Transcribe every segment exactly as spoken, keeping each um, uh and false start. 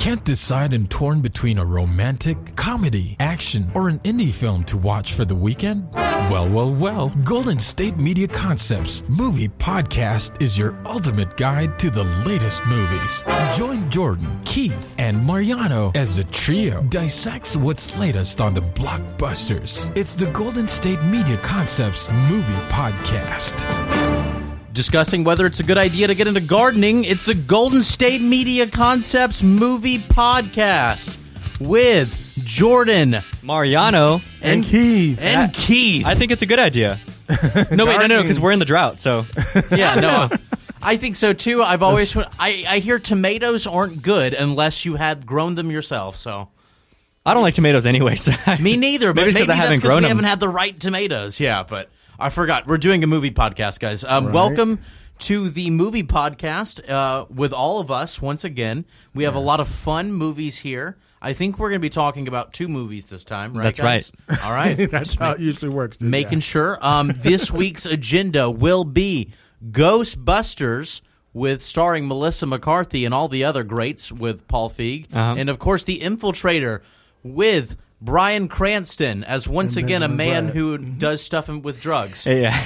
Can't decide and torn between a romantic, comedy, action, or an indie film to watch for the weekend? Well, well, well, Golden State Media Concepts Movie Podcast is your ultimate guide to the latest movies. Join Jordan, Keith, and Mariano as the trio dissects what's latest on the blockbusters. It's the Golden State Media Concepts Movie Podcast. Discussing whether it's a good idea to get into gardening, it's the Golden State Media Concepts Movie Podcast with Jordan, Mariano, and Keith. And Keith. I think it's a good idea. No, wait, no, no, because we're in the drought, so. Yeah, no. I think so, too. I've always, I, I hear tomatoes aren't good unless you had grown them yourself, so. I don't like tomatoes anyway, so. Me neither, but maybe, maybe I that's haven't because grown we them. haven't had the right tomatoes. Yeah, but I forgot. We're doing a movie podcast, guys. Um, right. Welcome to the movie podcast uh, with all of us once again. We have yes. a lot of fun movies here. I think we're going to be talking about two movies this time, right, That's guys? right. All right. That's how it usually works. Dude. Making yeah. sure. Um, this week's agenda will be Ghostbusters, with starring Melissa McCarthy and all the other greats with Paul Feig. Uh-huh. And, of course, The Infiltrator with Bryan Cranston as, once and again, Benjamin a man Bratt. who mm-hmm. does stuff with drugs. Yeah.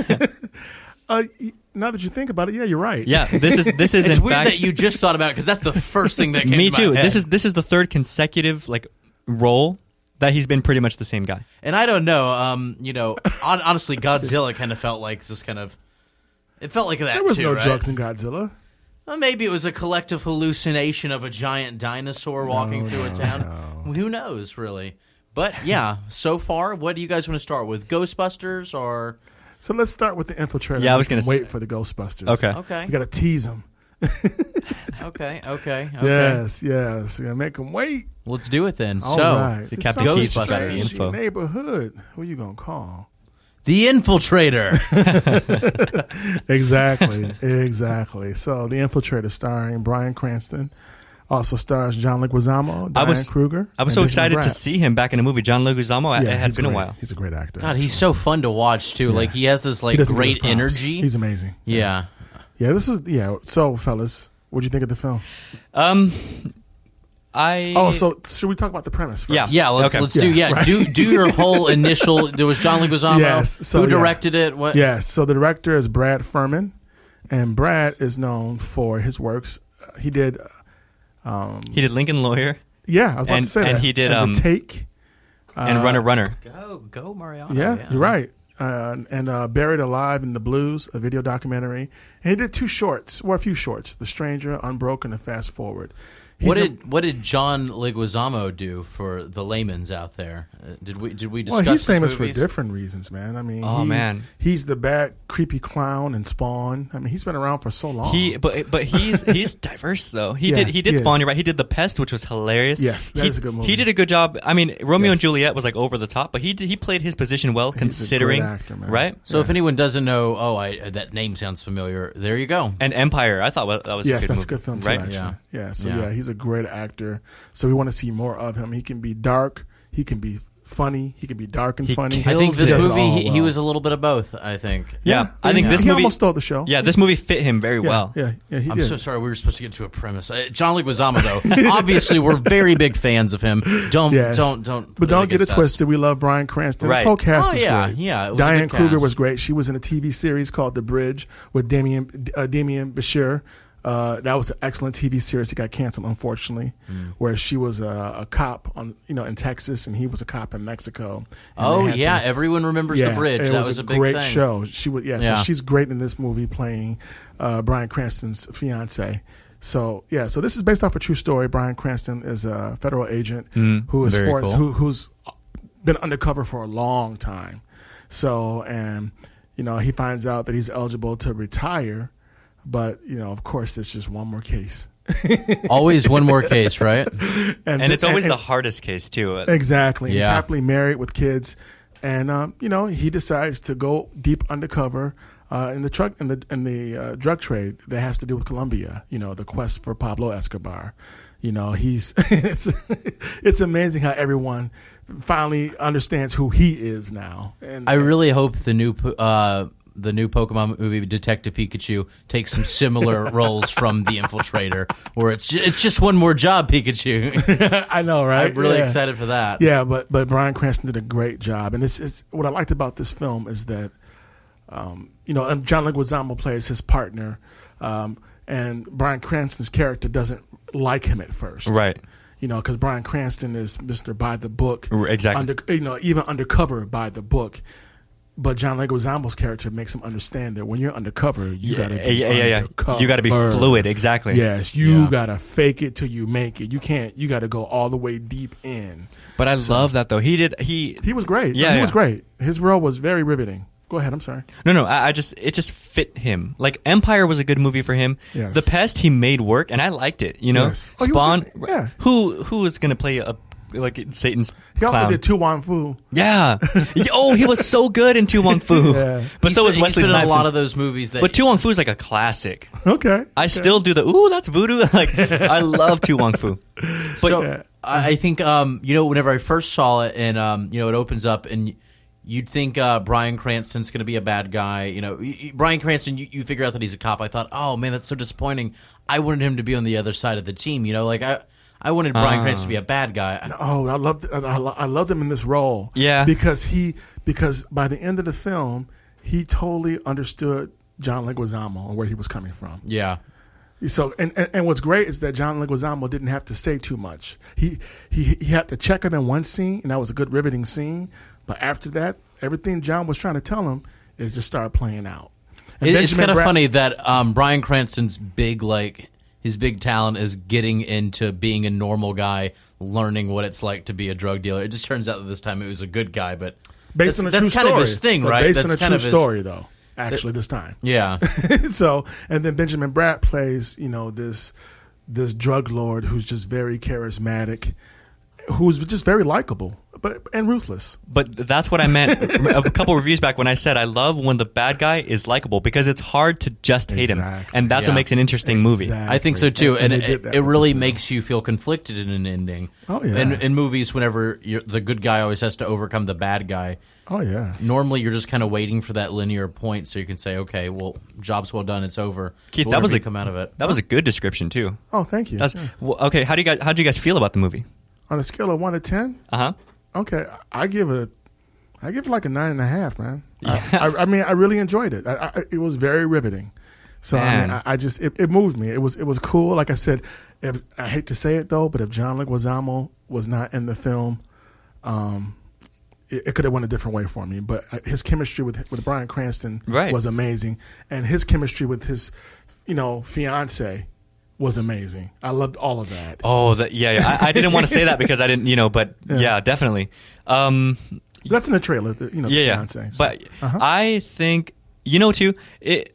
uh, now that you think about it, yeah, you're right. Yeah, this is this is It's in weird fact, that you just thought about it, because that's the first thing that came me to too. my head. This is this is the third consecutive like role that he's been pretty much the same guy. And I don't know, um, you know, on, honestly, Godzilla kind of felt like this kind of, it felt like that There was too, no right? drugs in Godzilla. Well, maybe it was a collective hallucination of a giant dinosaur walking no, through no, a town. no. Who knows, really? But yeah, so far, what do you guys want to start with? Ghostbusters or? So let's start with the Infiltrator. Yeah, I was going to wait say. for the Ghostbusters. Okay. Okay. We got to tease them. okay. Okay. Okay. Yes. Yes. We got to make them wait. Let's do it then. All so, right. the It's Captain some Keith's got the strange info. Neighborhood. Who you gonna call? The Infiltrator. Exactly. Exactly. So the Infiltrator, starring Bryan Cranston, also stars John Leguizamo, Diane I was Kruger. I was and so Benjamin excited to Bratt. see him back in a movie. John Leguizamo. Yeah, it had he's been great. a while. He's a great actor. God, he's actually. so fun to watch too. Yeah. Like he has this He like doesn't give us great props. energy. He's amazing. yeah. Yeah. This is yeah. So fellas, what'd you think of the film? Um, I Oh, so should we talk about the premise first? Yeah. Yeah, let's Okay. let's do Yeah, yeah right. do do your whole initial. There was John Leguizamo. Yes, so, who yeah. directed it? What? Yes. So the director is Brad Furman, and Brad is known for his works. Uh, He did. Um, he did Lincoln Lawyer yeah, I was about and- to say and that. he did, and um, The Take. and uh, Runner Runner. Go go Mariano. Yeah, you're right. Uh, and uh, Buried Alive in the Blues, a video documentary. And he did two shorts, or a few shorts: The Stranger, Unbroken, and Fast Forward. He's What a- did what did John Leguizamo do for the layman's out there? Uh, did we did we Well, discuss? he's his famous for movies? different reasons, man. I mean, Oh, he- man. he's the bad, creepy clown in Spawn. I mean, he's been around for so long. He, but but he's he's diverse though. He Yeah, did he did he Spawn. is. You're right. He did The Pest, which was hilarious. Yes, that he, is a good movie. He did a good job. I mean, Romeo and Yes. Juliet was like over the top, but he did, he played his position well, He's a considering great actor, man. right. So if anyone doesn't know, oh, I that name sounds familiar. There you go. And Empire, I thought that was Yes, a good that's movie, a good film too, right? actually. Yeah. Yeah. So Yeah. yeah. he's a great actor. So we want to see more of him. He can be dark. He can be funny. He can be dark and He funny. I think Kills this it. does it movie all he, he well. was a little bit of both. I think. Yeah, I think he, this he movie almost stole the show. Yeah, this movie fit him very yeah, well. Yeah, yeah, he I'm did. so sorry. We were supposed to get to a premise. Uh, John Leguizamo, though, obviously, we're very big fans of him. Don't Yes. don't don't. But put don't it get it against us. twisted. We love Bryan Cranston. This Right. whole cast Oh, is yeah, great. yeah, it was a Diane good Kruger cast. was great. She was in a T V series called The Bridge with Damien uh, Damien Bashir. Uh, that was an excellent T V series. It got canceled, unfortunately, Mm. where she was a, a cop on, you know, in Texas, and he was a cop in Mexico. And Oh they had yeah, to- everyone remembers yeah, the bridge. It That was, was, a, big great thing. show. She was, yeah, Yeah. So she's great in this movie playing uh, Bryan Cranston's fiance. So yeah, so this is based off a true story. Bryan Cranston is a federal agent Mm, who is very for, cool. who, who's been undercover for a long time. So and you know he finds out that he's eligible to retire, but you know of course it's just one more case. Always one more case, right? And it's always the hardest case too. Exactly. He's Yeah. happily married with kids, and um, you know he decides to go deep undercover uh, in the truck in the in the uh, drug trade that has to do with Colombia. You know, the quest for Pablo Escobar. You know, he's it's it's amazing how everyone finally understands who he is now. And I really hope the new uh, the new Pokemon movie, Detective Pikachu, takes some similar roles from The Infiltrator, where it's just, it's just one more job, Pikachu. I know, right? I'm really yeah. excited for that. Yeah, but but Bryan Cranston did a great job, and it's, it's what I liked about this film is that, um, you know, and John Leguizamo plays his partner, um, and Bryan Cranston's character doesn't like him at first, Right. You know, because Bryan Cranston is Mister by the book, Exactly. Under, you know, even undercover by the book. But John Leguizamo's character makes him understand that when you're undercover, you Yeah, gotta be yeah, yeah, yeah. undercover. You got to be fluid. Exactly. Yes, you Yeah. gotta fake it till you make it. You can't. You gotta go all the way deep in. But I So- love that though. He did. He. He was great. Yeah, he yeah. was great. His role was very riveting. Go ahead. I'm sorry. No, no. I, I just. It just fit him. Like Empire was a good movie for him. Yes. The Pest he made work, and I liked it. You know. Yes. Oh, he was Spawn. good. Yeah. Who Who was gonna play a like Satan's He also clown? did Tu Wong Fu. Yeah. Oh, he was so good in Tu Wong Fu. Yeah. But He's so was been- Wesley he's been in Snipes. a lot of those movies. That But Tu Wong Fu is like a classic. Okay. I still do the ooh, that's voodoo. Like I love Tu Wong Fu. But so Yeah. I I think um, you know, whenever I first saw it, and um, you know, it opens up, and you'd think uh, Bryan Cranston's going to be a bad guy. You know, y- y- Bryan Cranston, you, you figure out that he's a cop. I thought, oh man, that's so disappointing. I wanted him to be on the other side of the team. You know, like I. I wanted Bryan Ah. Cranston to be a bad guy. Oh, I loved. I, I lo- I loved him in this role. Yeah. Because he. Because by the end of the film, he totally understood John Leguizamo and where he was coming from. Yeah. So and, and and what's great is that John Leguizamo didn't have to say too much. He he he had to check him in one scene, and that was a good riveting scene. But after that, everything John was trying to tell him is just started playing out. And It, it's Benjamin kind of Bratt- funny that um, Bryan Cranston's big, like, his big talent is getting into being a normal guy, learning what it's like to be a drug dealer. It just turns out that this time it was a good guy, but based that's, on a that's true kind story. of his thing, But right? Based that's on a kind true of his, story, though. Actually, this time. Yeah. So, and then Benjamin Bratt plays, you know, this this drug lord who's just very charismatic, who's just very likable, but and ruthless. But that's what I meant a couple reviews back when I said I love when the bad guy is likable because it's hard to just hate him, Exactly. and that's Yeah. what makes an interesting movie. Exactly. I think so too, and, And they did it, that it with really this makes you feel conflicted in an ending. Oh, yeah. In, in movies, whenever you're, the good guy always has to overcome the bad guy, Oh yeah. normally you're just kind of waiting for that linear point so you can say, okay, well, job's well done, it's over. Keith, What that did was we a come out of it. That was a good description too. Oh, thank you. That's Yeah. well, okay. How do you guys How do you guys feel about the movie? On a scale of one to ten, Uh huh. okay, I give it, I give it like a nine and a half, man. Yeah. I, I, I mean, I really enjoyed it. I, I, it was very riveting. So I mean, Man. I, I just it, it moved me. It was it was cool. Like I said, if, I hate to say it though, but if John Leguizamo was not in the film, um, it, it could have went a different way for me. But uh, his chemistry with with Bryan Cranston Right. was amazing, and his chemistry with his, you know, fiance was amazing. I loved all of that. Oh, that, yeah. yeah. I, I didn't want to say that because I didn't, you know, but Yeah. yeah, definitely. Um, That's in the trailer, the, you know, yeah, the yeah. fiance. So, But uh-huh. I think you know too. It.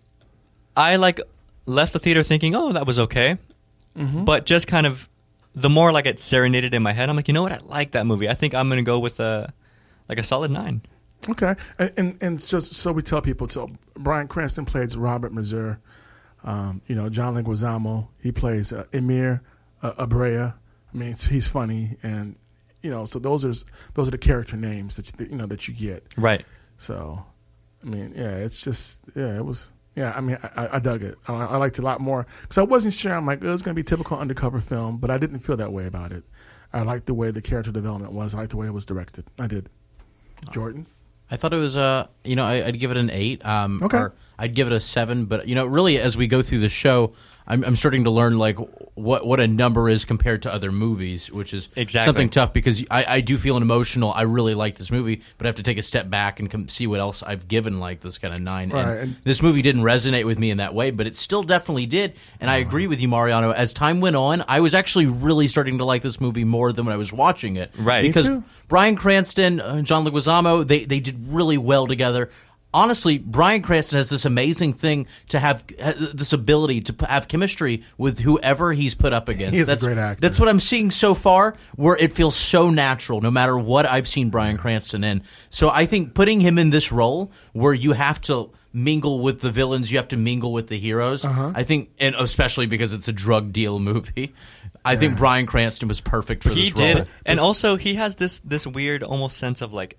I like left the theater thinking, oh, that was okay, Mm-hmm. but just kind of the more like it serenaded in my head, I'm like, you know what? I like that movie. I think I'm gonna go with a like a solid nine. Okay, and and, and just so we tell people, so Bryan Cranston plays Robert Mazur. Um, you know, John Leguizamo, he plays uh, Emir uh, Abrea. I mean, it's, he's funny, and you know, so those are those are the character names that you, you know that you get. Right. So, I mean, yeah, it's just yeah, it was yeah. I mean, I, I dug it. I, I liked it a lot more because I wasn't sure. I'm like, oh, it's going to be a typical undercover film, but I didn't feel that way about it. I liked the way the character development was. I liked the way it was directed. I did. Jordan. I thought it was, uh, you know, I, I'd give it an eight. Um, Okay. Or I'd give it a seven. But, you know, really, as we go through the show, I'm, I'm starting to learn, like, what what a number is compared to other movies, which is Exactly. something tough because I, I do feel an emotional. I really like this movie, but I have to take a step back and come see what else I've given, like, this kind of nine. Right, And and- this movie didn't resonate with me in that way, but it still definitely did. And I agree with you, Mariano. As time went on, I was actually really starting to like this movie more than when I was watching it. Right. Me Because too. Bryan Cranston, uh, John Leguizamo, they, they did really well together. Honestly, Bryan Cranston has this amazing thing to have uh, this ability to p- have chemistry with whoever he's put up against. He is a that's, great actor. That's what I'm seeing so far, where it feels so natural, no matter what I've seen Bryan Cranston in. So I think putting him in this role, where you have to mingle with the villains, you have to mingle with the heroes. Uh-huh. I think, and especially because it's a drug deal movie, I think Bryan Cranston was perfect for He this role. did, and also he has this this weird almost sense of like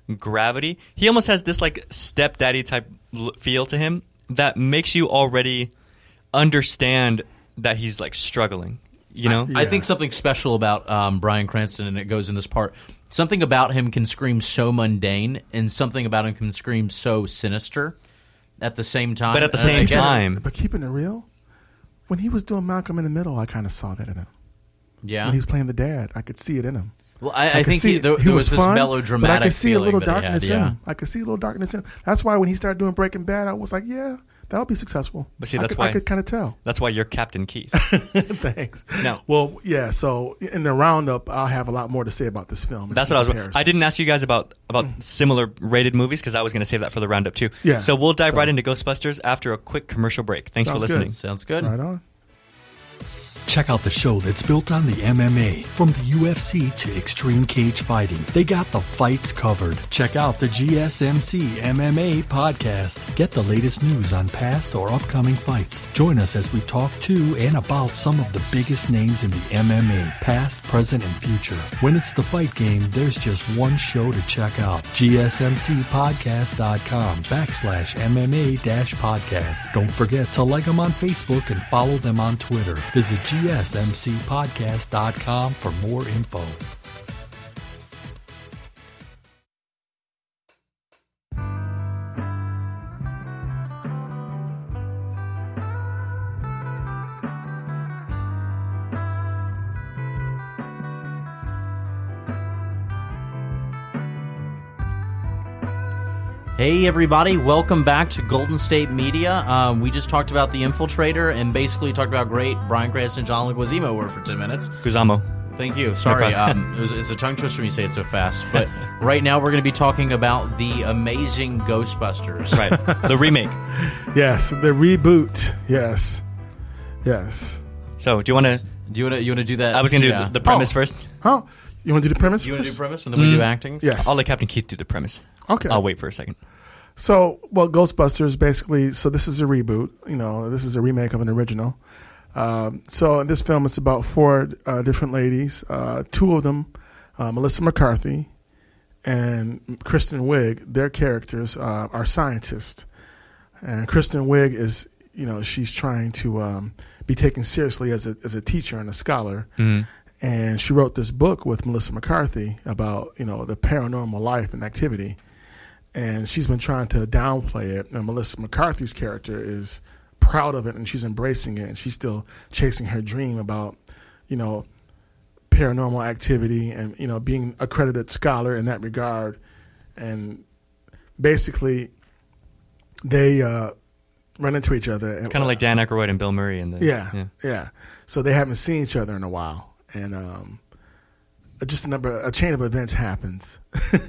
gravity. He almost has this like stepdaddy type l- feel to him that makes you already understand that he's like struggling. You know, I, I think something special about um, Bryan Cranston, and it goes in this part. Something about him can scream so mundane, and something about him can scream so sinister at the same time. But at the And I same guess- time, But keeping it real, when he was doing Malcolm in the Middle, I kind of saw that in him. yeah. When he was playing the dad, I could see it in him. Well, I, I, could think see he, it. there, he there was, was this fun, melodramatic but I could see a feeling little that he had, darkness yeah. in him. I could see a little darkness in him. That's why when he started doing Breaking Bad, I was like, yeah, that'll be successful. But see, I that's could, why- I could kind of tell. that's why you're Captain Keith. Thanks. No. Well, yeah. So in the roundup, I'll have a lot more to say about this film. and That's some what I was. comparisons. I didn't ask you guys about about similar rated movies because I was going to save that for the roundup too. Yeah. So we'll dive So- right into Ghostbusters after a quick commercial break. Thanks Sounds for listening. Sounds good. Right on. Check out the show that's built on the M M A. From the U F C to extreme cage fighting, they got the fights covered. Check out the G S M C M M A podcast. Get the latest news on past or upcoming fights. Join us as we talk to and about some of the biggest names in the M M A, past, present, and future. When it's the fight game, there's just one show to check out. G S M C podcast dot com backslash M M A dash podcast. Don't forget to like them on Facebook and follow them on Twitter. Visit G S M C podcast dot com for more info. Hey, everybody. Welcome back to Golden State Media. Um, we just talked about The Infiltrator and basically talked about how great Bryan Cranston and John Leguizamo were for ten minutes. Guzamo. Thank you. Sorry, um, it was, it's a tongue twister when you say it so fast. But right now we're going to be talking about the amazing Ghostbusters. Right. The remake. Yes, the reboot. Yes, yes. So do you want to? Do you want to you want to do that? I was going to Yeah. do the, the premise Oh. first. Huh? You want to do the premise? You want to do first? premise and then we do acting? Yes. I'll let Captain Keith do the premise. Okay. I'll wait for a second. So, well, Ghostbusters basically. So this is a reboot. You know, this is a remake of an original. Um, so in this film, it's about four uh, different ladies. Uh, two of them, uh, Melissa McCarthy and Kristen Wiig. Their characters uh, are scientists, and Kristen Wiig is, you know, she's trying to um, be taken seriously as a as a teacher and a scholar. Mm-hmm. And she wrote this book with Melissa McCarthy about, you know, the paranormal life and activity. And she's been trying to downplay it. And Melissa McCarthy's character is proud of it, and she's embracing it. And she's still chasing her dream about, you know, paranormal activity and, you know, being an accredited scholar in that regard. And basically, they uh, run into each other. Kind of like Dan Aykroyd and Bill Murray in the. Yeah, yeah. yeah. So they haven't seen each other in a while, and um, just a number, a chain of events happens,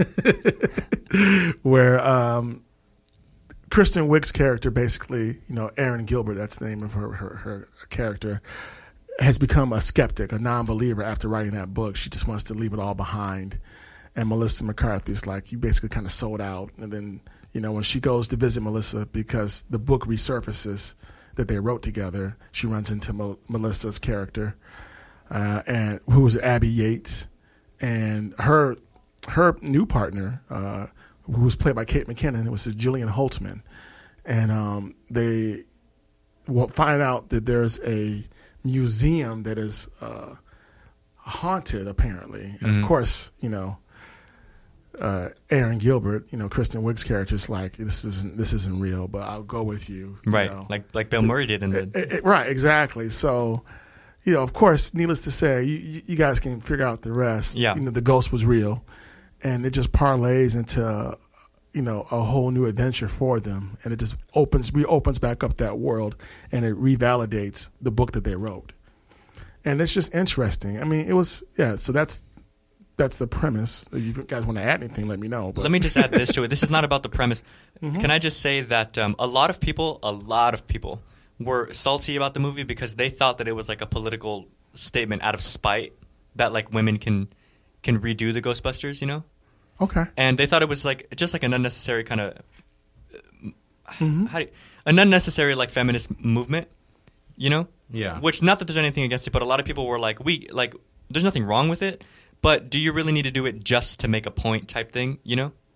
where um, Kristen Wiig's character, basically, you know, Erin Gilbert, that's the name of her, her her character, has become a skeptic, a non-believer after writing that book. She just wants to leave it all behind. And Melissa McCarthy's like, you basically kind of sold out. And then, you know, when she goes to visit Melissa, because the book resurfaces that they wrote together, she runs into Mel- Melissa's character, uh, and who was Abby Yates, and her her new partner, uh, who was played by Kate McKinnon, was Jillian Holtzman, and um, they will find out that there's a museum that is uh, haunted, apparently, and Mm-hmm. of course, you know. Uh, Erin Gilbert, you know, Kristen Wiig's character is like, this isn't this isn't real, but I'll go with you. you Right. know. Like like Bill Murray did in the. It- it- right, exactly. So, you know, of course, needless to say, you, you you guys can figure out the rest. Yeah. You know, the ghost was real, and it just parlays into, you know, a whole new adventure for them, and it just opens reopens back up that world, and it revalidates the book that they wrote, and it's just interesting. I mean, it was yeah. So that's. That's the premise. If you guys want to add anything, let me know. But. Let me just add this to it. This is not about the premise. Mm-hmm. Can I just say that um, a lot of people, a lot of people, were salty about the movie because they thought that it was like a political statement out of spite that like women can can redo the Ghostbusters, you know? Okay. And they thought it was like just like an unnecessary kind of Mm-hmm. how do you, an unnecessary like feminist movement, you know? Yeah. Which not that there's anything against it, but a lot of people were like, we like there's nothing wrong with it. But do you really need to do it just to make a point type thing, you know?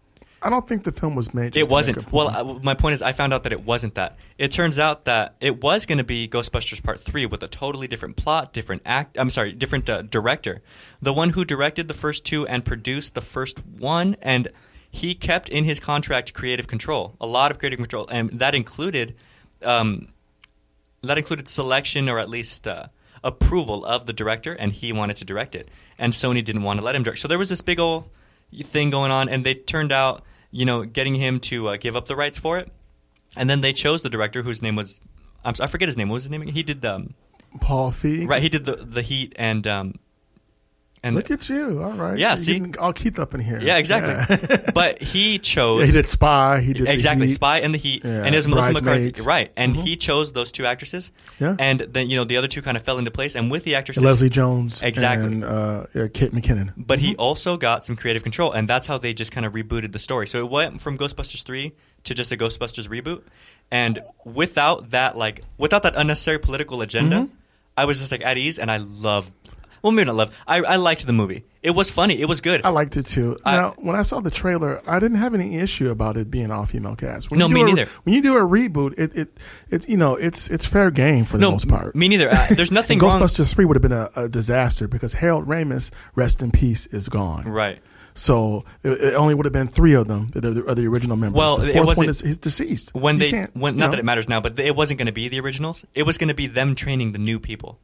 I don't think the film was made. Just It wasn't. To make a Well, point. uh, my point is, I found out that it wasn't that. It turns out that it was going to be Ghostbusters Part Three with a totally different plot, different act. I'm sorry, different uh, director. The one who directed the first two and produced the first one, and he kept in his contract creative control, a lot of creative control, and that included, um, that included selection or at least uh, approval of the director, and he wanted to direct it, and Sony didn't want to let him direct. So there was this big old thing going on, and they turned out. You know, getting him to uh, give up the rights for it. And then they chose the director whose name was, I'm sorry, I forget his name. What was his name? He did, um, Paul Feig. right, he did the the Heat and, um, and Look at you. All right. Yeah, You're see? getting all Keith up in here. yeah, exactly. Yeah. But he chose. Yeah, he did Spy. He did exactly, the Heat. Spy and the Heat, Yeah, and it was Melissa McCarthy, Bridesmaids. right? And Mhm. he chose those two actresses, Yeah. and then you know the other two kind of fell into place. And with the actresses, Leslie Jones. Exactly. And uh, yeah, Kate McKinnon. but he also got some creative control, and that's how they just kind of rebooted the story. So it went from Ghostbusters three to just a Ghostbusters reboot, and without that, like without that unnecessary political agenda, Mm-hmm. I was just like at ease, and I loved. Well, maybe not love. I, I liked the movie. It was funny. It was good. I liked it too. I- Now, when I saw the trailer, I didn't have any issue about it being all female cast. When No, you me do a- neither. When you do a reboot, it it, it you know it's it's fair game for the no, most part. me neither. Uh, there's nothing And wrong. Ghostbusters three would have been a, a disaster because Harold Ramis, rest in peace, is gone. Right. So it, it only would have been three of them, the, the, the original members. Well, the it fourth wasn't- one is he's deceased. When You they, can't, when you not know. that it matters now, but it wasn't going to be the originals. It was going to be them training the new people.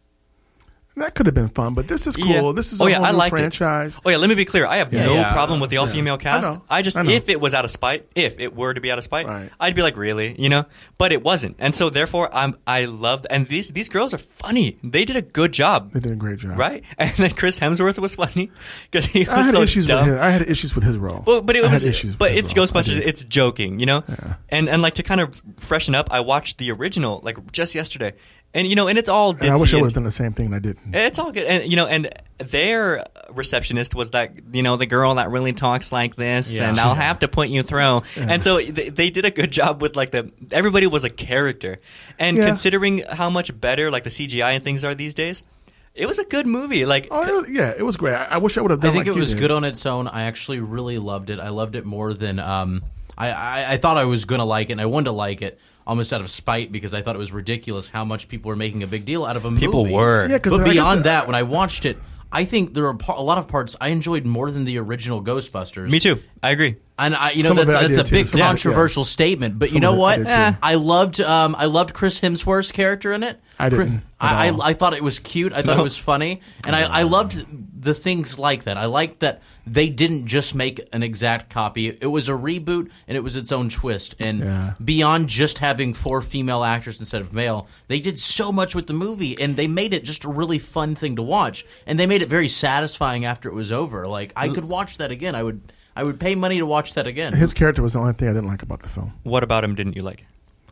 That could have been fun, but this is cool. Yeah. This is Oh, a yeah, whole I new liked it. franchise. Oh yeah, let me be clear. I have Yeah. no Yeah. problem with the all-female I cast. know. I just, I know. if it was out of spite, if it were to be out of spite, Right. I'd be like, really, you know. But it wasn't, and so therefore, I'm, I loved. And these these girls are funny. They did a good job, They did a great job. right? And then Chris Hemsworth was funny because he was I had so issues dumb. with his, I had issues with his role. Well, but it I was, had issues but with it's his role. I Ghostbusters. did. It's joking, you know. Yeah. And and like to kind of freshen up, I watched the original like just yesterday, and you know, and it's all ditzy. And I wish I and- would have done the same thing and I didn't. it's all good, and you know, and their receptionist was that you know the girl that really talks like this, Yeah. and I'll have to put you through. And so they, they did a good job with like the everybody was a character, and Yeah. considering how much better like the C G I and things are these days, it was a good movie. Like, Oh, it was- yeah, it was great. I, I wish I would have I done think like it you was did. good on its own. I actually really loved it. I loved it more than um, I, I, I thought I was going to like it, and I wanted to like it almost out of spite because I thought it was ridiculous how much people were making a big deal out of a movie. People were. Yeah, 'cause But I guess beyond the- that, when I watched it, I think there are par- a lot of parts I enjoyed more than the original Ghostbusters. me too. I agree. And I, you know, Some of that's it I that's did a too. big Some of it, controversial yes. statement. But Some you know of it I what? did too. Eh, I loved um, I loved Chris Hemsworth's character in it. I didn't I, at all. I I thought it was cute. I thought No. it was funny, and I, I loved the things like that. I liked that they didn't just make an exact copy. It was a reboot, and it was its own twist. And Yeah. beyond just having four female actors instead of male, they did so much with the movie, and they made it just a really fun thing to watch. And they made it very satisfying after it was over. Like I could watch that again. I would. I would pay money to watch that again. His character was the only thing I didn't like about the film. What about him didn't you like?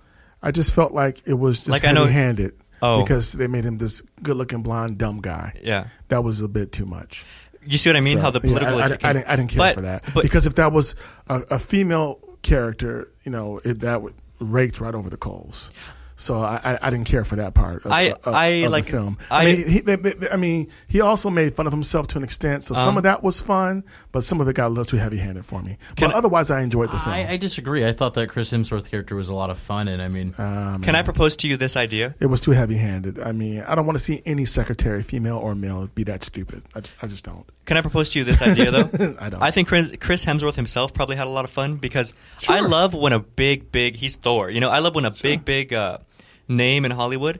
I just felt like it was just Like, I know- heavy-handed Oh. because they made him this good-looking blonde dumb guy. Yeah. That was a bit too much. You see what I mean? So, How the yeah, political. I, I, agenda I, didn't, I didn't care But- for that but- because if that was a, a female character, you know, it, that would raked right over the coals. So I, I, I didn't care for that part. Of, I- of, I, of like- the film. I- I mean, he, I mean, he also made fun of himself to an extent. So some Um, of that was fun, but some of it got a little too heavy-handed for me. Can But I- otherwise, I enjoyed the film. I, I disagree. I thought that Chris Hemsworth character was a lot of fun, and I mean, Um, Can I propose to you this idea? It was too heavy-handed. I mean, I don't want to see any secretary, female or male, be that stupid. I, I just don't. Can I propose to you this idea though? I don't. I think Chris, Chris Hemsworth himself probably had a lot of fun because I Sure. love when a big, big he's Thor. You know, I love when a big, big uh, name in Hollywood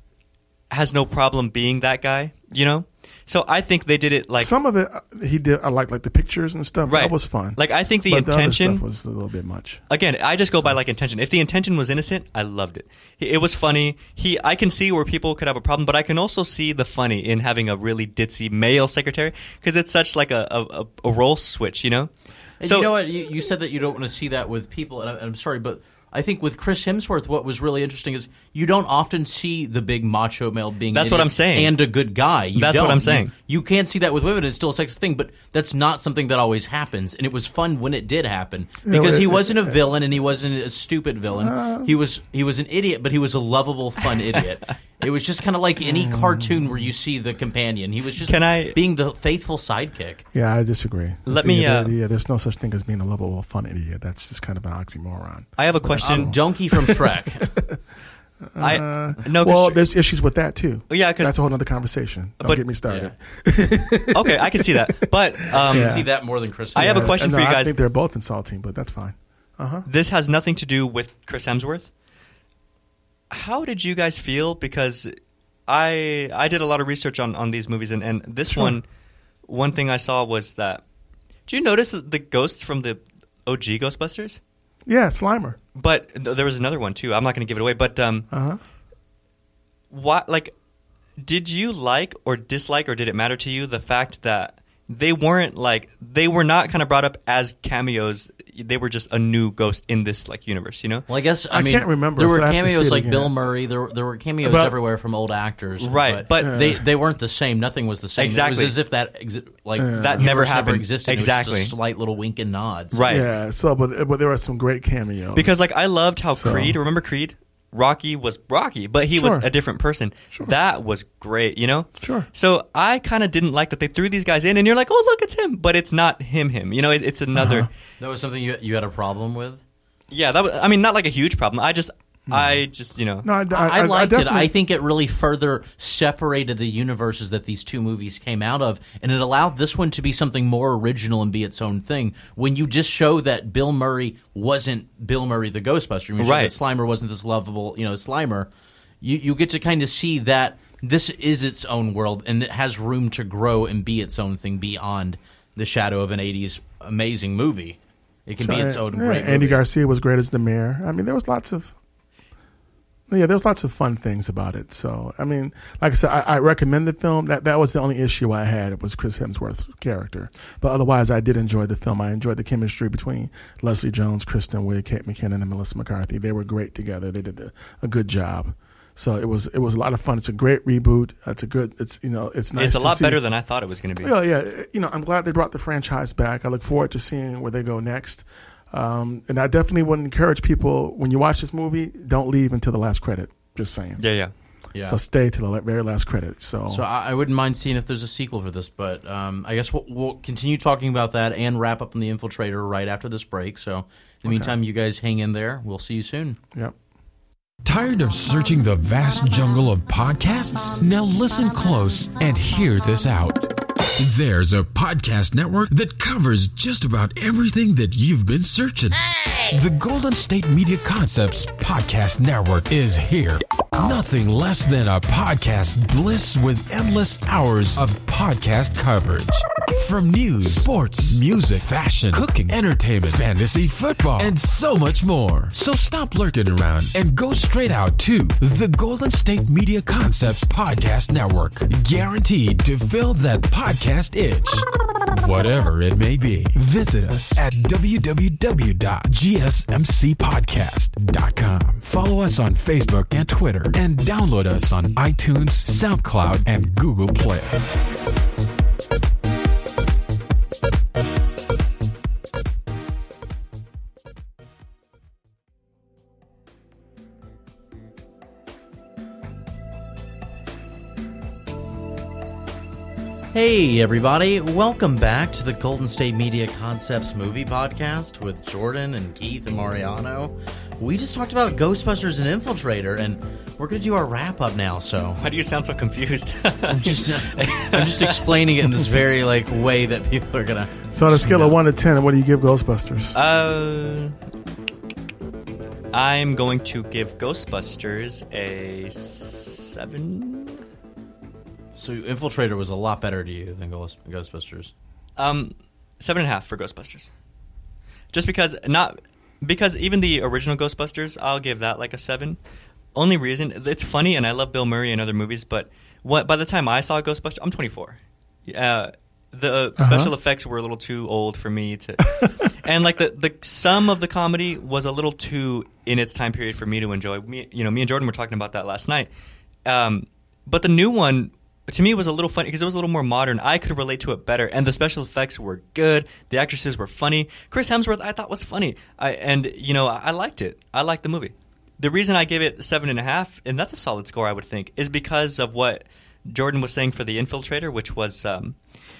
has no problem being that guy. You know, so I think they did it like Some of it uh, he did. I like like the pictures and stuff. Right. That was fun. Like, I think the but intention- the other stuff was a little bit much. again. I just go by like intention. If the intention was innocent, I loved it. It was funny. He, I can see where people could have a problem, but I can also see the funny in having a really ditzy male secretary because it's such like a, a, a role switch. You know. and So you know what? You, you said that you don't want to see that with people, and I, I'm sorry, but I think with Chris Hemsworth, what was really interesting is you don't often see the big macho male being. That's an what idiot I'm saying. and a good guy. You That's what don't. I'm You- saying. you can't see that with women. It's still a sexist thing, but that's not something that always happens. And it was fun when it did happen because he wasn't a villain and he wasn't a stupid villain. Uh, he was he was an idiot, but he was a lovable, fun idiot. It was just kind of like any cartoon where you see the companion. He was just Can I, being the faithful sidekick. Yeah, I disagree. Let the, me. Uh, uh, yeah, there's no such thing as being a lovable, fun idiot. That's just kind of an oxymoron. I have a question. Um, Donkey from Shrek. I Uh, no. well, Sh- there's issues with that too. Yeah, because that's a whole other conversation. Don't but, get me started. Yeah. Okay, I can see that, but um, I Yeah. can see that more than Chris. I have a Yeah, question no, for you I guys. think they're both insulting, but that's fine. Uh huh. This has nothing to do with Chris Hemsworth. How did you guys feel? Because I I did a lot of research on, on these movies, and, and this Sure. one, one thing I saw was that. Did you notice the ghosts from the O G Ghostbusters? Yeah, Slimer. But th- there was another one too. I'm not going to give it away. But um, Uh huh. what like, did you like or dislike, or did it matter to you the fact that they weren't like they were not kind of brought up as cameos? They were just a new ghost in this like universe, you know? Well, I guess I, I mean can't remember, there so were I have to see cameos it like again. Bill Murray. There were, there were cameos But- everywhere from old actors, Right, but- they they weren't the same. Nothing was the same. Exactly. It was as if that exi- like That universe never happened. existed. It was Exactly. just a slight little wink and nods. Right. Yeah. So, but but there were some great cameos Because like I loved how So- Creed. Remember Creed? Rocky was Rocky, but he was Sure. a different person. Sure. That was great, you know? Sure. So I kind of didn't like that they threw these guys in, and you're like, oh, look, it's him. But it's not him, him. You know, it, it's another. Uh-huh. That was something you you had a problem with. Yeah, that was, I mean, not like a huge problem. I just, I just, you know. No, I, I, I liked it. definitely- I think it really further separated the universes that these two movies came out of, and it allowed this one to be something more original and be its own thing. When you just show that Bill Murray wasn't Bill Murray the Ghostbuster, you show Right. that Slimer wasn't this lovable, you know, Slimer, you, you get to kind of see that this is its own world, and it has room to grow and be its own thing beyond the shadow of an eighties amazing movie. It can So, be its own yeah, great Andy movie. Garcia was great as the mayor. I mean, there was lots of yeah, there was lots of fun things about it. So, I mean, like I said, I, I recommend the film. That that was the only issue I had. It was Chris Hemsworth's character, but otherwise, I did enjoy the film. I enjoyed the chemistry between Leslie Jones, Kristen Wiig, Kate McKinnon, and Melissa McCarthy. They were great together. They did a, a good job. So it was it was a lot of fun. It's a great reboot. It's a good. It's you know it's nice. It's a to lot see. better than I thought it was going to be. Yeah, yeah. You know, I'm glad they brought the franchise back. I look forward to seeing where they go next. Um, and I definitely would encourage people, when you watch this movie, don't leave until the last credit. Just saying. Yeah, yeah. Yeah. So stay to the la- very last credit. So, So I, I wouldn't mind seeing if there's a sequel for this, but um, I guess we'll, we'll continue talking about that and wrap up on The Infiltrator right after this break. So in the meantime, you guys hang in there. We'll see you soon. yep. Tired of searching the vast jungle of podcasts? Now listen close and hear this out. There's a podcast network that covers just about everything that you've been searching. Hey! The Golden State Media Concepts Podcast Network is here. Nothing less than a podcast bliss with endless hours of podcast coverage. From news, sports, music, fashion, cooking, entertainment, fantasy, football, and so much more. So stop lurking around and go straight out to the Golden State Media Concepts Podcast Network. Guaranteed to fill that podcast itch. Whatever it may be. Visit us at w w w dot g s m c podcast dot com. Follow us on Facebook and Twitter, and download us on iTunes, SoundCloud, and Google Play. Hey, everybody. Welcome back to the Golden State Media Concepts Movie Podcast with Jordan and Keith and Mariano. We just talked about Ghostbusters and Infiltrator, and we're going to do our wrap-up now, so... Why do you sound so confused? I'm just I'm just explaining it in this very, like, way that people are going to... So on a scale of one to ten, what do you give Ghostbusters? Uh, I'm going to give Ghostbusters a seven. So Infiltrator was a lot better to you than Ghost, Ghostbusters. Um, seven and a half for Ghostbusters. Just because not because even the original Ghostbusters, I'll give that like a seven. Only reason it's funny, and I love Bill Murray and other movies, but what by the time I saw Ghostbusters, I'm twenty-four. Uh, the Uh-huh. special effects were a little too old for me to, and like the the some of the comedy was a little too in its time period for me to enjoy. Me, you know, me and Jordan were talking about that last night. Um, but the new one to me, it was a little funny because it was a little more modern. I could relate to it better, and the special effects were good. The actresses were funny. Chris Hemsworth, I thought was funny, I, and you know, I, I liked it. I liked the movie. The reason I gave it seven and a half, and that's a solid score, I would think, is because of what Jordan was saying for The Infiltrator, which was um,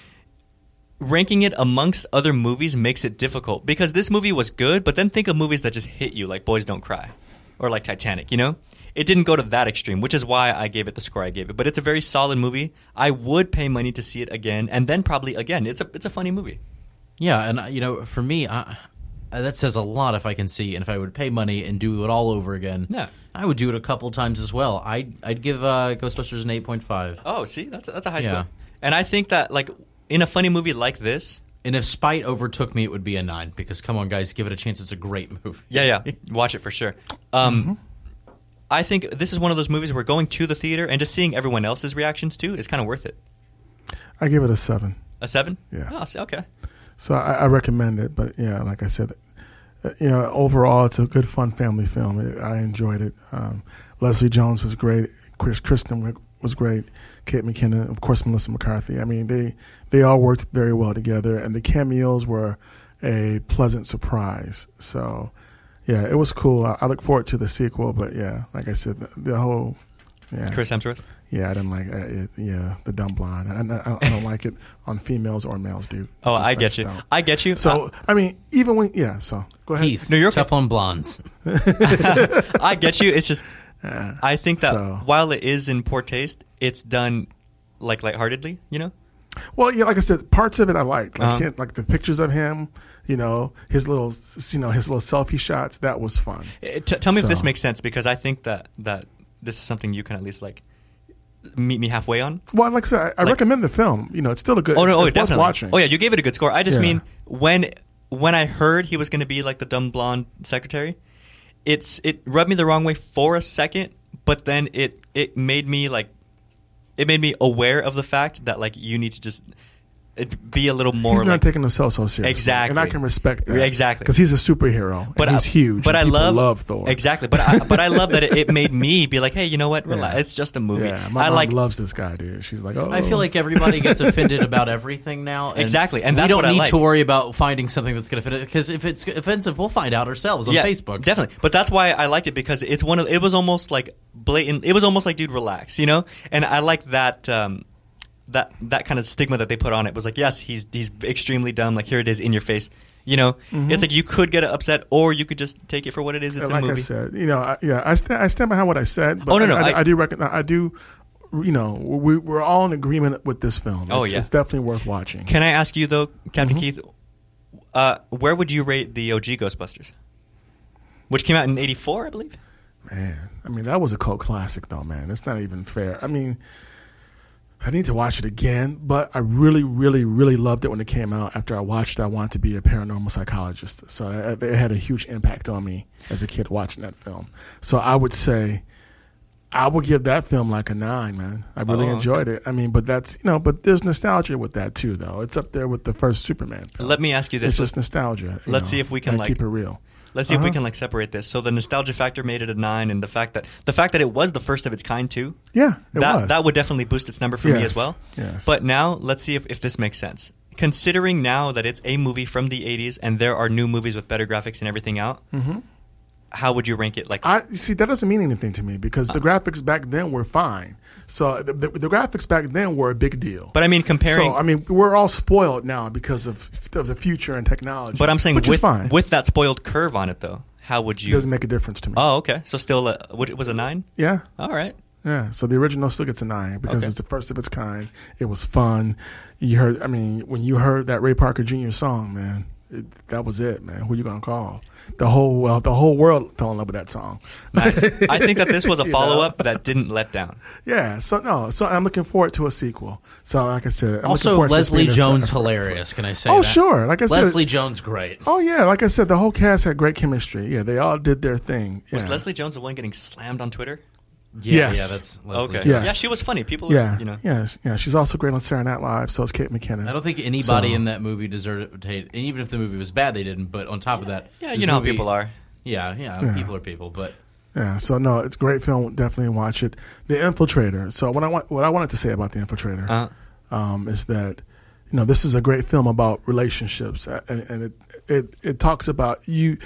ranking it amongst other movies makes it difficult because this movie was good, but then think of movies that just hit you, like Boys Don't Cry, or like Titanic. You know. It didn't go to that extreme, which is why I gave it the score I gave it. But it's a very solid movie. I would pay money to see it again, and then probably again. It's a it's a funny movie. Yeah, and uh, you know, for me, I, uh, that says a lot. If I can see, and if I would pay money and do it all over again, yeah. I would do it a couple times as well. I'd I'd give uh, Ghostbusters an eight point five. Oh, see, that's a, that's a high yeah. score. And I think that like in a funny movie like this, and if Spite overtook me, it would be a nine. Because come on, guys, give it a chance. It's a great movie. Yeah, yeah, watch it for sure. Um, mm-hmm. I think this is one of those movies where going to the theater and just seeing everyone else's reactions too is kind of worth it. I give it a seven. A seven? Yeah. Oh, okay. So I, I recommend it, but yeah, like I said, uh, you know, overall it's a good, fun family film. It, I enjoyed it. Um, Leslie Jones was great. Chris Kristen was great. Kate McKinnon, of course, Melissa McCarthy. I mean, they they all worked very well together, and the cameos were a pleasant surprise. So. Yeah, it was cool. I, I look forward to the sequel, but yeah, like I said, the, the whole, yeah. Chris Hemsworth? Yeah, I didn't like uh, it, yeah, the dumb blonde. I, I, I don't like it on females or males, dude. Oh, Just, I get you. Don't. I get you. So, uh, I mean, even when, yeah, so, go ahead. Heath, no, you're tough okay. on blondes. I get you. It's just, Uh, I think that so. while it is in poor taste, it's done like lightheartedly, you know? Well, yeah, like I said, parts of it I liked, like Uh-huh. him, like the pictures of him, you know, his little, you know, his little selfie shots. That was fun. T- tell me So. if this makes sense, because I think that, that this is something you can at least like meet me halfway on. Well, like I said, I, I Like- recommend the film. You know, it's still a good. Oh it's, no, oh, it's worth definitely. watching. Oh yeah, you gave it a good score. I just Yeah. mean when when I heard he was going to be like the dumb blonde secretary, it's it rubbed me the wrong way for a second, but then it it made me like it made me aware of the fact that like you need to just it, be a little more. He's not like, taking himself so seriously. Exactly. And I can respect that. Exactly. Because he's a superhero. But and he's I, huge. But and I people love, love Thor. Exactly. But I, but I love that it, it made me be like, hey, you know what? Relax. Yeah. It's just a movie. Yeah, my I mom like. loves this guy, dude. She's like, oh. I feel like everybody gets offended about everything now. And Exactly, and we that's don't what I need like. to worry about finding something that's going to fit it, because if it's offensive, we'll find out ourselves on yeah, Facebook. Definitely. But that's why I liked it, because it's one of. It was almost like blatant. It was almost like, dude, relax, you know. And I like that. Um, that that kind of stigma that they put on it was like, yes, he's he's extremely dumb. Like, here it is in your face. You know, Mm-hmm. it's like you could get upset, or you could just take it for what it is. It's like a movie. I said, you know, I, yeah, I stand, I stand behind what I said. But Oh, no, no, I, I, I- I do recognize, I do, you know, we, we're all in agreement with this film. Oh, it's, yeah. it's definitely worth watching. Can I ask you though, Captain Mm-hmm. Keith, uh, where would you rate the O G Ghostbusters, which came out in eighty-four, I believe? Man, I mean, that was a cult classic, though, man. It's not even fair. I mean, I need to watch it again, but I really, really, really loved it when it came out. After I watched it, I wanted to be a paranormal psychologist. So it it had a huge impact on me as a kid watching that film. So I would say I would give that film like a nine, man. I really Oh, enjoyed it. I mean, but that's, you know, but there's nostalgia with that, too, though. It's up there with the first Superman film. Let me ask you this. It's just nostalgia. you Let's know. see if we can, Gotta like- keep it real. Let's see if we Uh-huh. can like separate this. So the nostalgia factor made it a nine, and the fact that the fact that it was the first of its kind too. Yeah, it that was. that would definitely boost its number for me Yes, as well. yes. But now let's see if, if this makes sense. Considering now that it's a movie from the eighties and there are new movies with better graphics and everything out, Mm-hmm. how would you rank it? Like, I you see that doesn't mean anything to me because the graphics back then were fine. So the, the, the graphics back then were a big deal. but I mean comparing. so I mean we're all spoiled now because of, of the future and technology. but I'm saying which with is fine. with that spoiled curve on it though, how would it you? doesn't make a difference to me. Oh, okay. So still, a, what- it was a nine. yeah, All right. yeah. So the original still gets a nine because Okay. it's the first of its kind. It was fun. You heard. I mean, when you heard that Ray Parker Junior song, man, it, that was it, man. Who you gonna call? The whole well, the whole world fell in love with that song. Nice. I think that this was a You know? follow up that didn't let down. Yeah, so no, so I'm looking forward to a sequel. So like I said, I'm looking Also, forward to Leslie seeing it Jones, for- for- hilarious. Can I say Oh that? sure, like I said, Leslie Jones, great. Oh yeah, like I said, the whole cast had great chemistry. Yeah, they all did their thing. Was yeah. Leslie Jones the one getting slammed on Twitter? Yeah, Yes. yeah, that's Leslie Okay. Jones. Yes. Yeah, she was funny. People, are, Yeah, you know. yeah, yeah. She's also great on Saturday Night Live. So is Kate McKinnon. I don't think anybody So- in that movie deserved to hate. And even if the movie was bad, they didn't. But on top of that, Yeah, this you know movie- how people are. Yeah, yeah, Yeah. people are people. But Yeah, so no, it's a great film. Definitely watch it. The Infiltrator. So what I want, what I wanted to say about The Infiltrator Uh-huh. um, is that, you know, this is a great film about relationships, and, and it, it it talks about you.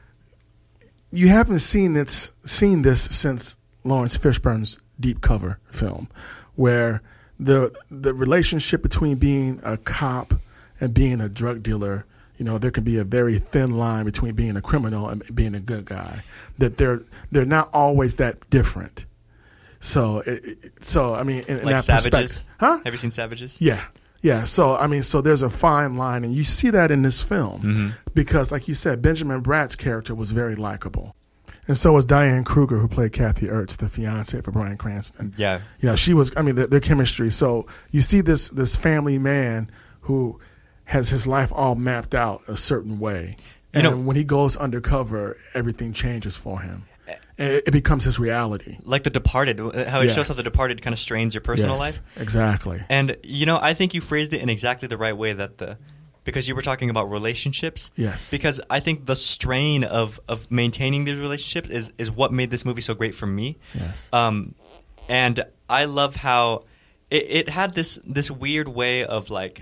You haven't seen this seen this since Lawrence Fishburne's Deep Cover film, where the the relationship between being a cop and being a drug dealer, you know, there can be a very thin line between being a criminal and being a good guy. That they're they're not always that different. So, it, it, so I mean, in, in Like that Savages? perspective, huh? Have you seen Savages? Yeah, yeah. So I mean, so there's a fine line, and you see that in this film Mm-hmm. because, like you said, Benjamin Bratt's character was very likable, and so was Diane Kruger, who played Kathy Ertz, the fiance for Bryan Cranston. Yeah. You know, she was. I mean, their, their chemistry. So you see this this family man who has his life all mapped out a certain way, and You know- when he goes undercover, everything changes for him. And it, it becomes his reality. Like The Departed, how it Yes. shows how The Departed kind of strains your personal Yes, life. exactly. And, you know, I think you phrased it in exactly the right way, that the because you were talking about relationships. Yes. Because I think the strain of, of maintaining these relationships is, is what made this movie so great for me. Yes. Um, and I love how it, it had this this weird way of, like,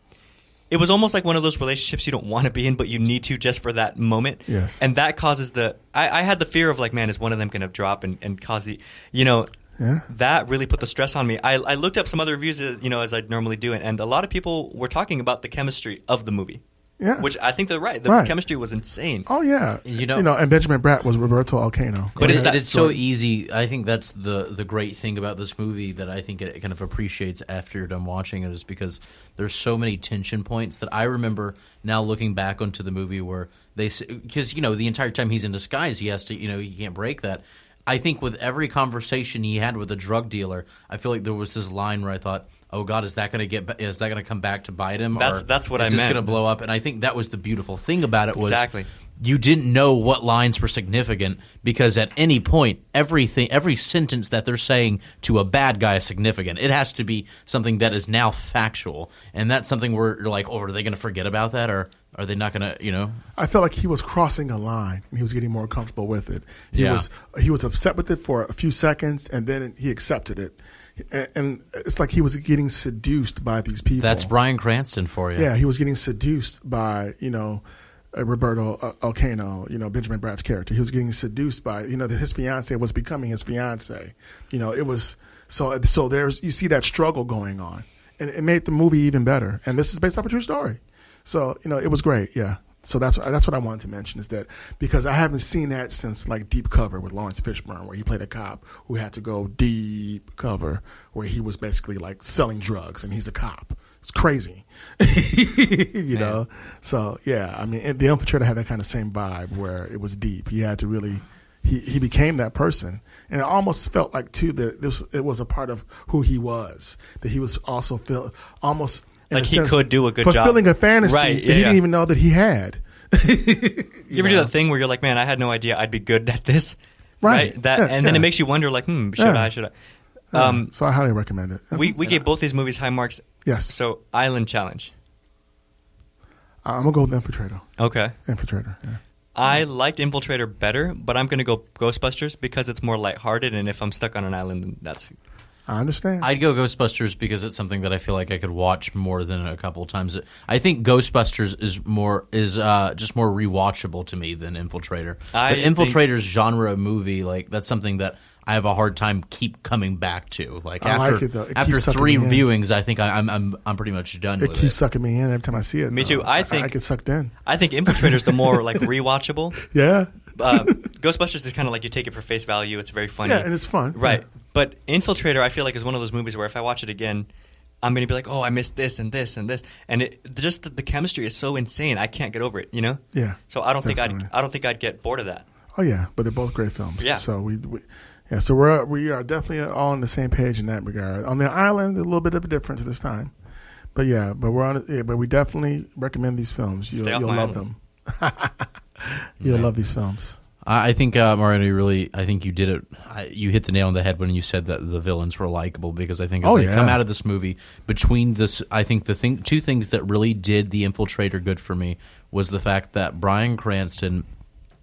it was almost like one of those relationships you don't want to be in, but you need to just for that moment. Yes. And that causes the I, I had the fear of, like, man, is one of them going to drop and, and cause the, you know, Yeah. that really put the stress on me. I, I looked up some other reviews, as, you know, as I normally do, and, and a lot of people were talking about the chemistry of the movie. Yeah. Which I think they're right. The Right. chemistry was insane. Oh yeah, You know- you know, and Benjamin Bratt was Roberto Alcano. But is it- that- it's so easy. I think that's the the great thing about this movie that I think it kind of appreciates after you're done watching it, is because there's so many tension points that I remember now looking back onto the movie where they, because you know the entire time he's in disguise, he has to, you know, he can't break that. I think with every conversation he had with a drug dealer, I feel like there was this line where I thought, oh God, is that going to get? Is that going to come back to bite him? That's- or that's what is I this meant. going to blow up? And I think that was the beautiful thing about it was Exactly. you didn't know what lines were significant, because at any point, everything, every sentence that they're saying to a bad guy is significant. It has to be something that is now factual, and that's something where you're like, oh, are they going to forget about that, or are they not going to, you know? I felt like he was crossing a line, and he was getting more comfortable with it. He Yeah. was he was upset with it for a few seconds, and then he accepted it. And, and it's like he was getting seduced by these people. That's Bryan Cranston for you. Yeah, he was getting seduced by, you know, uh, Roberto uh, Alcano, you know, Benjamin Bratt's character. He was getting seduced by, you know, that his fiance was becoming his fiance. You know, it was so so there's you see that struggle going on, and it made the movie even better. And this is based off a true story, so you know it was great. Yeah. So that's that's what I wanted to mention, is that because I haven't seen that since like Deep Cover with Lawrence Fishburne, where he played a cop who had to go deep cover, where he was basically like selling drugs and he's a cop. It's crazy, you know. So yeah, I mean, and The Infiltrator had that kind of same vibe where it was deep. He had to really, he he became that person, and it almost felt like too that this it was a part of who he was. That he was also feel almost. in Like a he sense, could do a good job. fulfilling a fantasy Right, that yeah, he yeah. didn't even know that he had. You ever do that thing where you're like, man, I had no idea I'd be good at this? Right. That, Yeah, and then yeah. it makes you wonder, like, hmm, should Yeah. I, should I? Yeah, Um, so I highly recommend it. we we gave both these movies high marks. Yes. So, Island Challenge. I'm gonna go with Infiltrator. Okay. Infiltrator. Yeah. I liked Infiltrator better, but I'm going to go Ghostbusters because it's more lighthearted, and if I'm stuck on an island, then that's... I understand. I'd go Ghostbusters because it's something that I feel like I could watch more than a couple of times. I think Ghostbusters is more is uh, just more rewatchable to me than Infiltrator. I but think- Infiltrator's genre movie, like that's something that I have a hard time keep coming back to. Like I after like it, though. It after keeps sucking three me in. viewings, I think I, I'm I'm I'm pretty much done It with keeps it. sucking me in every time I see it. Me though. too. I think- I, get sucked in. I think Infiltrator's the more, like, rewatchable. Yeah. Uh, Ghostbusters is kind of like you take it for face value. It's very funny. Yeah, and it's fun. Right. Yeah. But Infiltrator, I feel like, is one of those movies where if I watch it again, I'm going to be like, oh, I missed this and this and this. And it, just the, the chemistry is so insane. I can't get over it, you know? Yeah, So I don't definitely. think I'd I don't think I'd get bored of that. Oh yeah, but they're both great films. Yeah. So we, we yeah, so we're we are definitely all on the same page in that regard. On the island, a little bit of a difference this time, but yeah, but we're on. Yeah, but we definitely recommend these films. You'll, Stay off you'll my love island. them. You'll love these films. I I think uh, Mariano, you really, I think you did it. I, you hit the nail on the head when you said that the villains were likable, because I think as Oh, they yeah. come out of this movie, between this, I think the thing, two things that really did The Infiltrator good for me was the fact that Bryan Cranston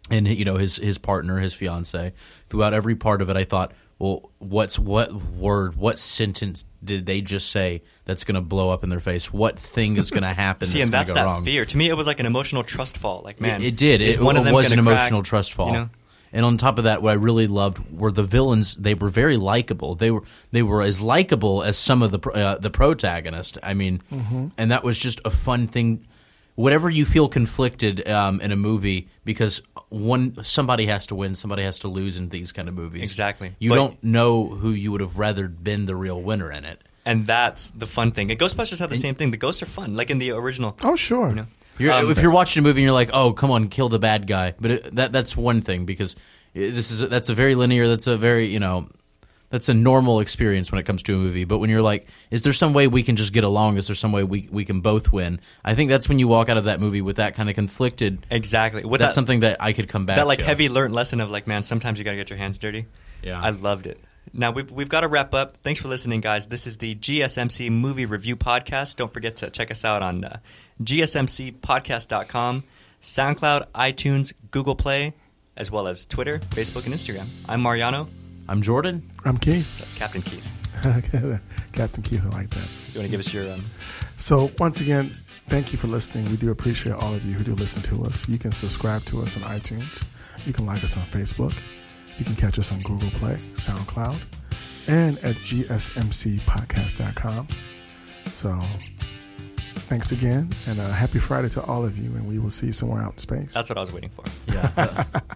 and you know his his partner, his fiance. Throughout every part of it, I thought, well, what's what word, what sentence did they just say that's going to blow up in their face? What thing is going to happen See, that's and going that's to go that wrong? fear. To me, it was like an emotional trust fall. Like, man, it, it did. Is It, one it of them was an gonna emotional crack, trust fall. You know? And on top of that, what I really loved were the villains. They were very likable. They were they were as likable as some of the pro- uh, the protagonists. I mean, mm-hmm. and that was just a fun thing. Whatever you feel conflicted um, in a movie, because one somebody has to win, somebody has to lose in these kind of movies. Exactly. You But- don't know who you would have rather been the real winner in it. And that's the fun thing. And Ghostbusters have the same thing. The ghosts are fun, like in the original. Oh, sure. You know? You're, Um, if you're watching a movie and you're like, "Oh, come on, kill the bad guy," but it, that that's one thing because this is that's a very linear. That's a very you know, that's a normal experience when it comes to a movie. But when you're like, "Is there some way we can just get along? Is there some way we we can both win?" I think that's when you walk out of that movie with that kind of conflicted. Exactly. With That's that, something that I could come back. that like to. heavy learned lesson of like, man, sometimes you got to get your hands dirty. Yeah. I loved it. Now we've we've got to wrap up. Thanks for listening, guys. This is the G S M C Movie Review Podcast. Don't forget to check us out on uh, G S M C podcast dot com, SoundCloud, iTunes, Google Play, as well as Twitter, Facebook, and Instagram. I'm Mariano. I'm Jordan. I'm Keith. That's Captain Keith. Captain Keith, I like that. You want to give us your... Um, So once again, thank you for listening. We do appreciate all of you who do listen to us. You can subscribe to us on iTunes. You can like us on Facebook. You can catch us on Google Play, SoundCloud, and at G S M C podcast dot com. So thanks again, and uh, happy Friday to all of you, and we will see you somewhere out in space. that's what I was waiting for. Yeah.